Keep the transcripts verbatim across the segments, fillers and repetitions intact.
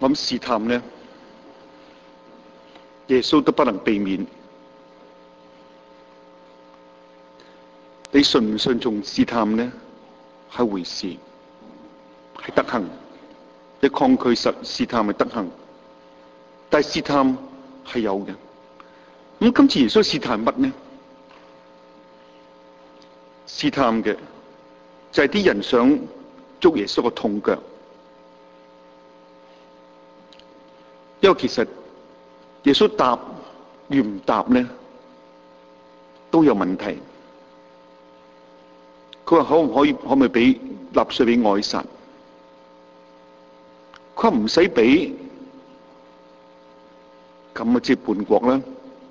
我諗試探呢，耶穌都不能避免。你信唔信從試探呢，係回事，係德行。你抗拒實試探係德行，但係試探係有嘅。咁今次耶穌試探乜呢？試探嘅就係啲人想捉耶穌個痛腳，因為其實耶穌答與唔答呢都有問題。佢話可唔可以可唔可以俾納稅俾凱撒？佢話唔使俾，咁啊即係叛國啦。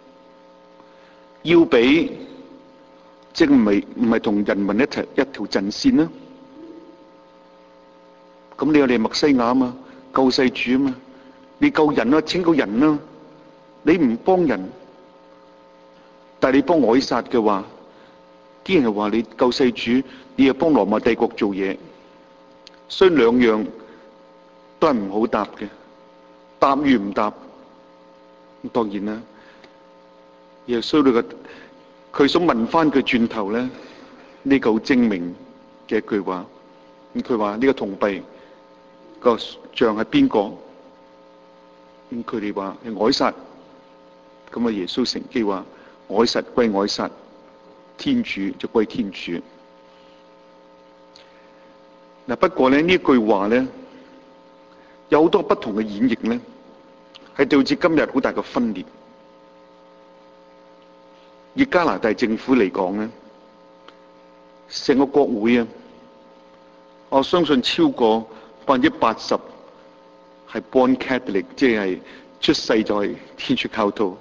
要俾，即係唔係唔係同人民一齊一條陣線啦。咁你有你默西亞啊嘛，救世主啊嘛，你救人啊，拯救人啊，你唔幫人，但係你幫凱撒嘅話，啲人又話你救世主，你又幫羅馬帝國做嘢，所以兩樣都係唔好答嘅。答與唔答，咁當然啦。耶穌佢個佢想問翻佢轉頭咧，呢個好精明嘅一句話。咁佢話呢個銅幣個像係邊個？咁佢哋話係凱撒。咁啊耶穌乘機話凱撒歸凱撒，天主就歸天主。嗱，不過咧呢句話咧有好多不同嘅演繹咧，係導致今日好大嘅分裂。以加拿大政府嚟講咧，成個國會啊，我相信超過百分之八十係 born Catholic， 即係出世就係天主教徒。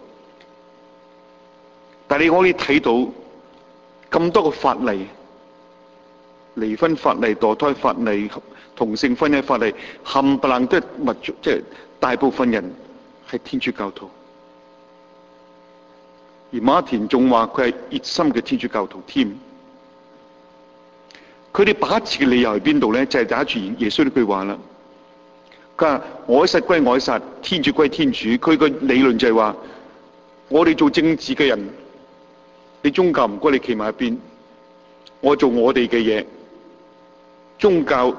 但係你可以睇到咁多個法例，離婚法例、墮胎法例、同性婚姻法例，冚唪唥都係密，即係大部分人係天主教徒。而馬田仲話佢係熱心嘅天主教徒添。佢哋把持嘅理由喺邊度咧？就係打住耶穌呢句話啦。佢話凱撒歸凱撒，天主歸天主。佢個理論就係話，我哋做政治嘅人，你宗教唔該你企埋一邊，我做我哋嘅嘢。宗教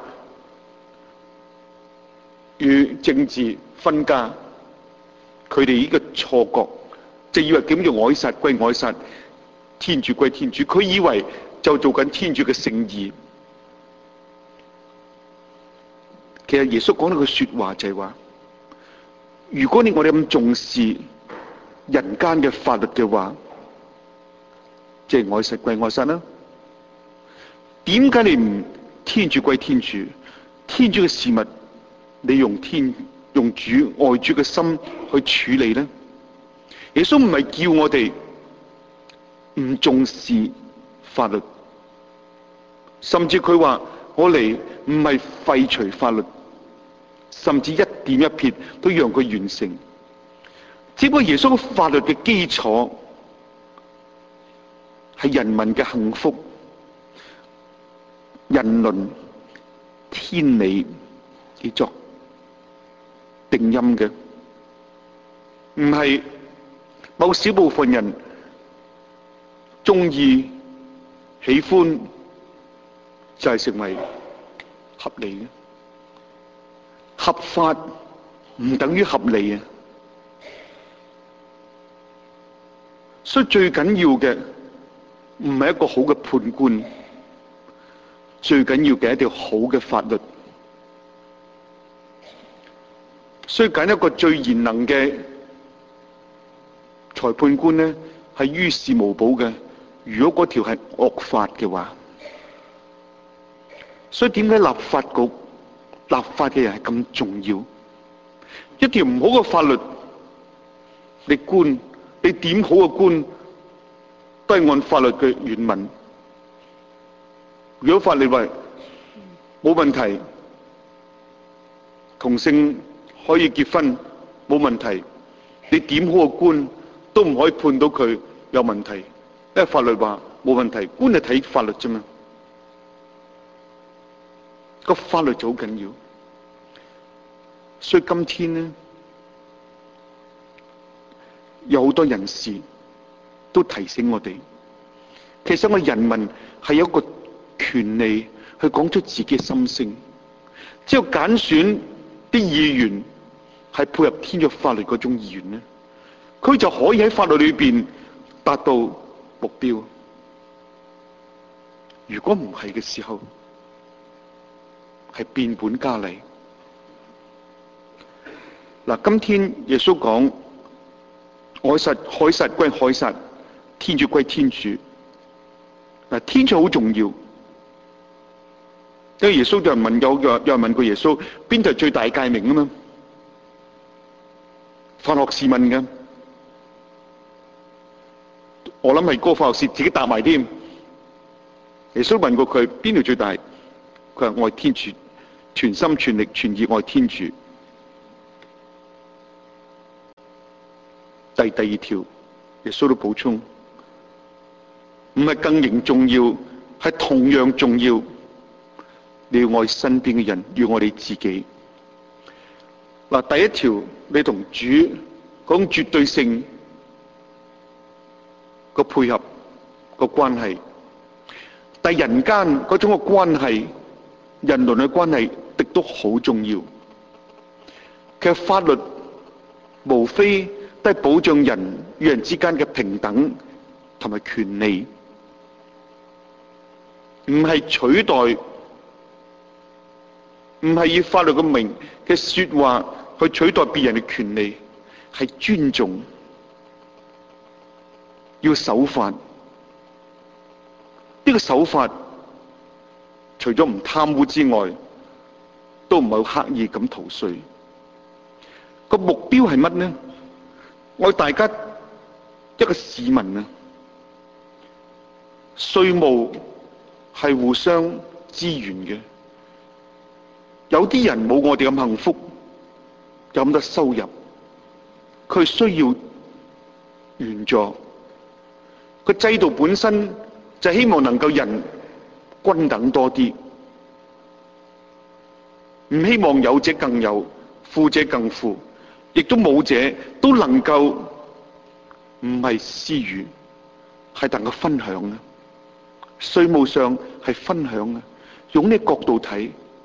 與政治分家，佢哋呢個錯覺，就以為點叫凱撒歸凱撒，天主歸天主。佢以為就做緊天主嘅聖意。其實耶穌講到句說話就係話，如果你我哋咁重視人間嘅法律嘅話，即係凱撒歸凱撒啦。點解你唔天主歸天主？天主嘅事物，你用天用主愛主嘅心去處理呢？耶穌唔係叫我哋唔重視法律，甚至佢話我嚟唔係廢除法律，甚至一點一撇都讓佢完成。只不過耶穌嘅法律嘅基礎係人民嘅幸福、人倫、天理嚟作定音嘅，唔係某少部分人中意、喜歡就係成為合理嘅。合法唔等於合理啊！所以最緊要嘅唔係一個好嘅判官，最緊要嘅係一條好嘅法律。所以揀一個最賢能嘅裁判官呢，係於事無補嘅。如果嗰條係惡法嘅話，所以點解立法局立法嘅人係咁重要？一條唔好嘅法律，你官你點好嘅官，都係按法律嘅原文。如果法律話冇問題，同性可以結婚冇問題，你點好嘅官都唔可以判到佢有問題，因為法律話冇問題，官係睇法律啫嘛。個法律就好緊要。 所以今天呢，有好多人士都提醒我哋，其實我哋人民係有一個權利去講出自己嘅心聲。只要揀選啲議員係配合天主法律嗰種議員呢，佢就可以喺法律裏邊達到目標。如果唔係嘅時候，係變本加厲。嗱，今天耶穌講，愛實海撒歸海撒，天主歸天主。嗱，天主好重要。因為耶穌有人問，有有有人問過耶穌，邊度係最大誡命啊嘛？法學士問嘅，我諗係嗰個法學士自己答埋添。耶穌問過佢邊條最大，佢話愛天主，全心全力全意愛天主。第第二條，耶穌都補充，唔係更形重要，係同樣重要。你要愛身邊嘅人，要愛你自己。嗱，第一條，你同主嗰種絕對性個配合個關係，但人間嗰種嘅關係，人倫嘅關係，亦都好重要。其實法律無非都係保障人與人之間嘅平等同埋權利，唔係取代，唔係以法律嘅名嘅說話去取代別人嘅權利，係尊重，要守法。呢個守法除咗唔貪污之外，都唔係刻意咁逃稅。個目標係乜呢？我哋大家一個市民啊，稅務係互相支援嘅。有啲人冇我哋咁幸福，有咁多收入，佢需要援助。個制度本身就希望能夠人均等多啲，唔希望有者更有，富者更富，亦都冇者都能夠唔係私語，係能夠分享嘅。稅務上係分享嘅，用呢個角度睇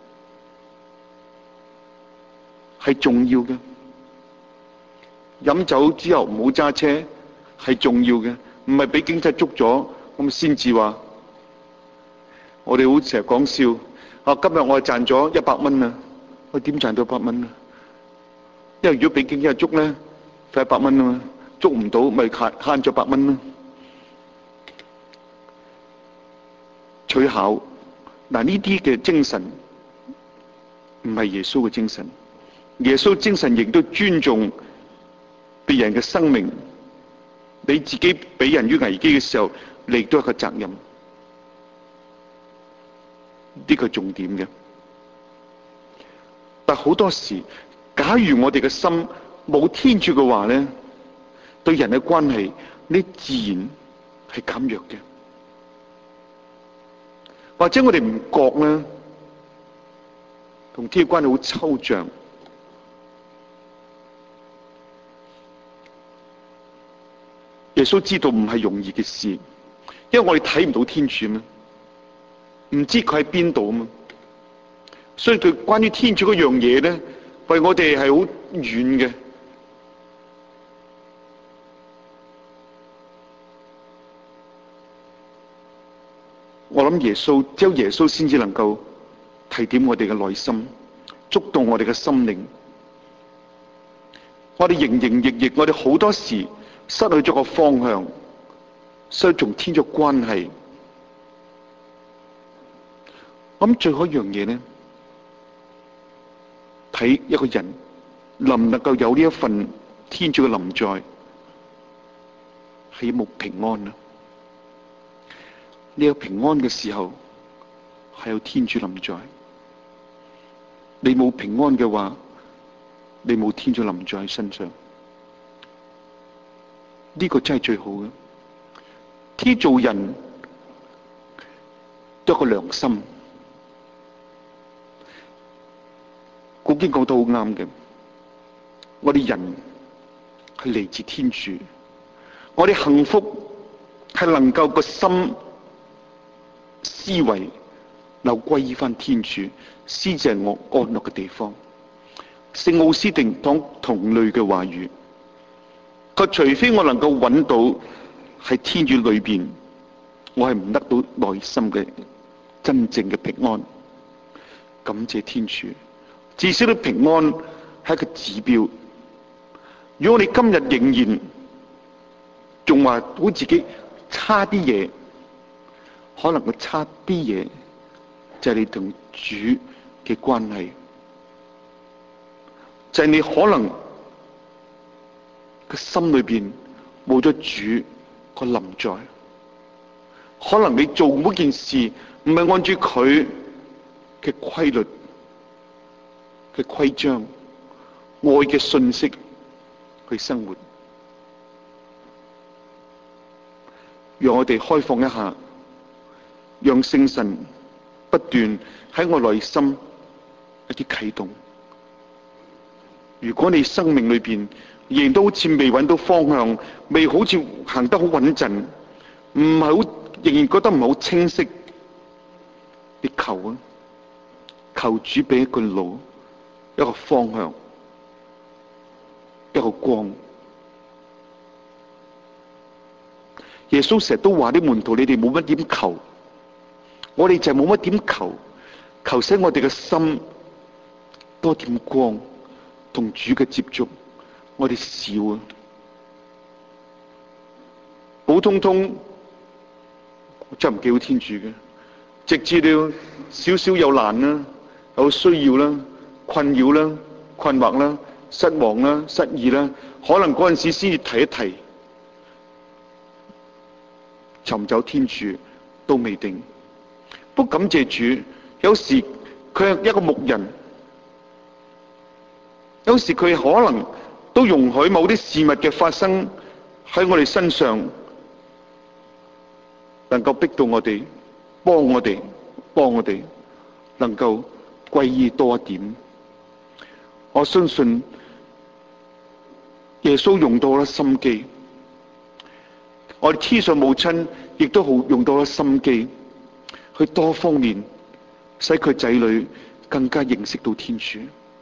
係重要嘅。飲酒之後唔好揸車係重要嘅，唔係俾警察捉咗咁先至話。我哋好成日講笑，啊今日我係賺咗一百蚊啊，我點賺到一百蚊啊？因為如果俾警察捉咧，就一百蚊啊嘛，捉唔到咪慳慳咗百蚊咯。取巧嗱，呢啲嘅精神唔係耶穌嘅精神。耶穌精神亦都尊重別人嘅生命。你自己俾人於危機嘅時候，你亦都有一個責任。呢個係重點嘅。但好多時，假如我哋嘅心冇天主嘅話咧，對人嘅關係，你自然係減弱嘅。或者我哋唔覺咧，同天主關係好抽象。耶穌知道唔係容易嘅事，因為我哋睇唔到天主嘛，唔知佢喺邊度啊嘛，所以佢關於天主嗰樣嘢咧，為我哋係好遠嘅。我諗耶穌只有耶穌先至能夠提點我哋嘅內心，觸動我哋嘅心靈。我哋營營役役，我哋好多時失去咗個方向，失去同天主關係。我諗最後一樣嘢咧，睇一個人能唔能夠有呢一份天主嘅臨在，係有冇平安啊？你有平安嘅時候，係有天主臨在；你冇平安嘅話，你冇天主臨在喺身上。呢個真係最好嘅。天做人都有個良心。古經講得好啱嘅， 我哋人係嚟自天主，我哋幸福係能夠個心思維留歸依翻天主，先至係我安樂嘅地方。聖奧斯定講同類嘅話語，佢除非我能夠揾到喺天主裏邊，我係唔得到內心嘅真正嘅平安。感謝天主，至少啲平安係一個指標。如果你今日仍然仲話好自己差啲嘢，可能個差啲嘢就係你同主嘅關係，就係你可能個心裏邊冇咗主個臨在，可能你做每件事唔係按照佢嘅規律嘅規章愛嘅信息去生活。讓我哋開放一下，讓聖神不斷喺我內心一啲啟動。如果你生命裏邊仍然都好似未揾到方向，未好似行得好穩陣，唔係好，仍然覺得唔係好清晰，你求啊，求主俾一個路，一個方向，一個光。耶穌成日都話啲門徒，你哋冇乜點求，我哋就係冇乜點求，求使我哋嘅心多點光，同主嘅接觸，我哋少啊，普通通真係唔幾好天主嘅，直至到少少有難啦，有需要啦，困擾啦，困惑啦，失望啦，失意啦，可能嗰陣時先至提一提，尋找天主都未定。不過感謝主，有時佢係一個牧人，有時佢可能都容許某啲事物嘅發生喺我哋身上，能夠逼到我哋，幫我哋，幫我哋能夠歸依多一點。我相信耶穌用到咗心機，我哋天上母親亦都好用到咗心機，去多方面使佢仔女更加認識到天主。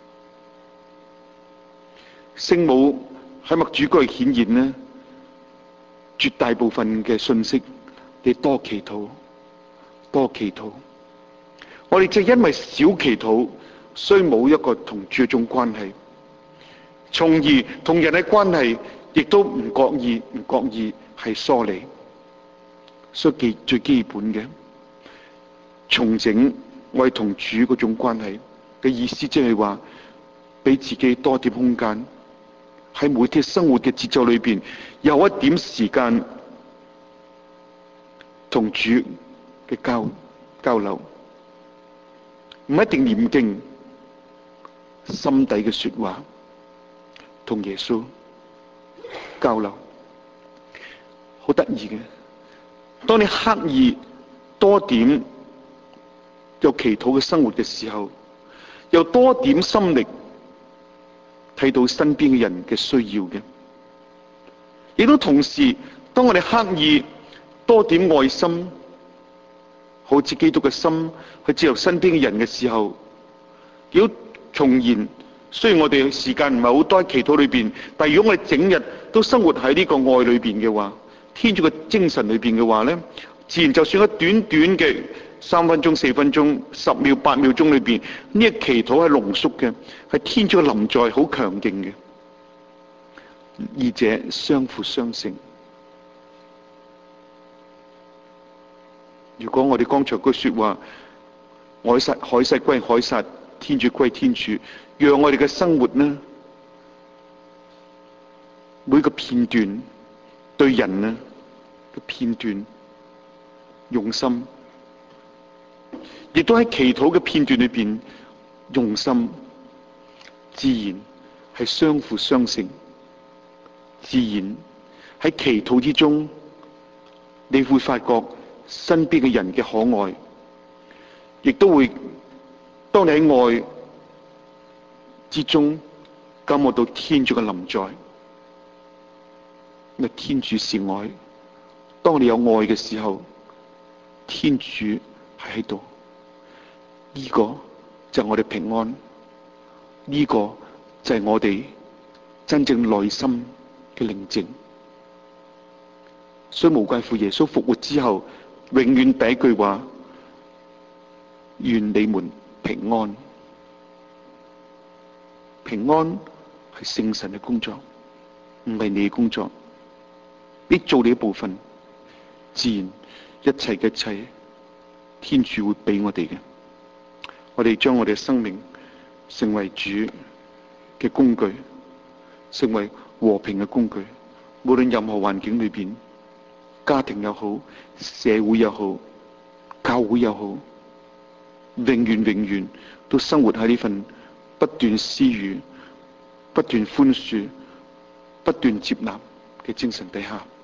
聖母喺默主嗰度顯現呢，絕大部分嘅信息，你多祈禱，多祈禱。我哋就因為少祈禱，所以冇一個同主一種關係，從而同人嘅關係亦都唔覺意唔覺意係疏離。所以基最基本嘅重整我哋同主嗰種關係嘅意思，即係話俾自己多點空間，喺每天生活嘅節奏裏邊有一點時間同主嘅交交流，唔一定念經，心底嘅說話同耶穌交流，好得意嘅。當你刻意多點有祈禱嘅生活嘅時候，又多點心力睇到身邊嘅人嘅需要嘅，亦都同時當我哋刻意多點愛心，好似基督嘅心去接受身邊嘅人嘅時候，如果重現，雖然我哋時間唔係好多喺祈禱裏邊，但係如果我哋整日都生活喺呢個愛裏邊嘅話，天主嘅精神裏邊嘅話咧，自然就算喺短短嘅三分鐘、四分鐘、十秒、八秒鐘裏邊，呢個祈禱係濃縮嘅，係天主嘅臨在好強勁嘅，二者相輔相成。如果我哋剛才句說話，海撒海撒歸海撒，天主歸天主，讓我哋嘅生活呢，每個片段對人呢嘅片段用心，亦都喺祈禱嘅片段裏邊用心，自然係相輔相成。自然喺祈禱之中，你會發覺身邊嘅人嘅可愛，亦都會當你喺愛之中感覺到天主嘅臨在。因為天主是愛，當你有愛嘅時候，天主係喺度。呢個就係我哋平安，呢個就係我哋真正內心嘅寧靜。所以無怪乎耶穌復活之後，永遠第一句話：願你們平安。平安係聖神嘅工作，唔係你嘅工作。你做你一部分，自然一切嘅一切，天主會俾我哋嘅。我哋將我哋嘅生命成為主嘅工具，成為和平嘅工具。無論任何環境裏邊，家庭又好，社會又好，教會又好，永遠永遠都生活喺呢份不斷施予、不斷寬恕、不斷接納嘅精神底下。